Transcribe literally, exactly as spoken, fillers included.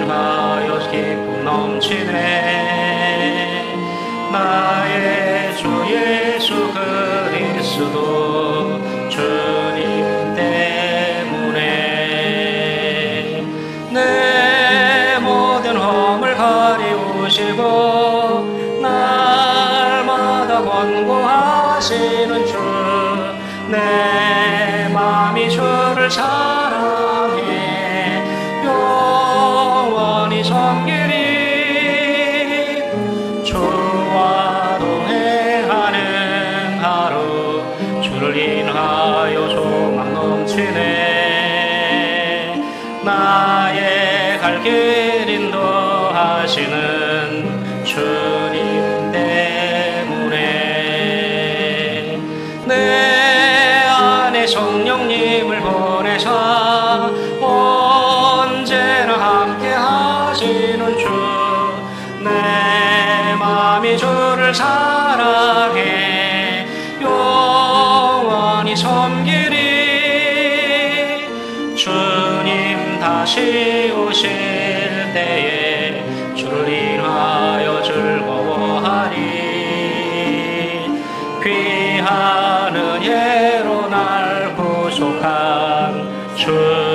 인하여 기쁨 넘치네. 나의 주 예수 그리스도 주님 때문에 내 모든 허물 가리우시고 날마다 권고하시는 주, 내 맘이 주를 사랑해 영원히 섬기리. 주와 동행하는 하루, 주를 인하여 소망 넘치네. 나의 갈 길 인도하시는 주님 때문에 내 안에 성령님을 보내사 언제나 함께 하시는 주, 내 맘이 주를 사랑해 영원히 섬기리. 주님 다시 오실 때에 주를 인하여 즐거워하리. 귀한 은혜로 날 구속한 주